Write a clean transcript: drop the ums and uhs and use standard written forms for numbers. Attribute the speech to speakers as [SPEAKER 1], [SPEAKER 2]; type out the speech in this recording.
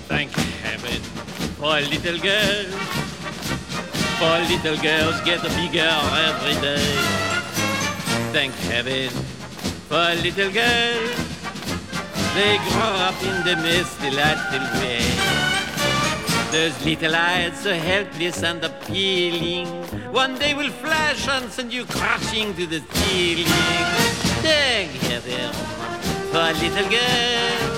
[SPEAKER 1] Thank heaven for little girls. For little girls get bigger every day. Thank heaven for little girls. They grow up in the most delightful way. Those little eyes so helpless and appealing, one day will flash and send you crashing to the ceiling. Thank heaven for little girls.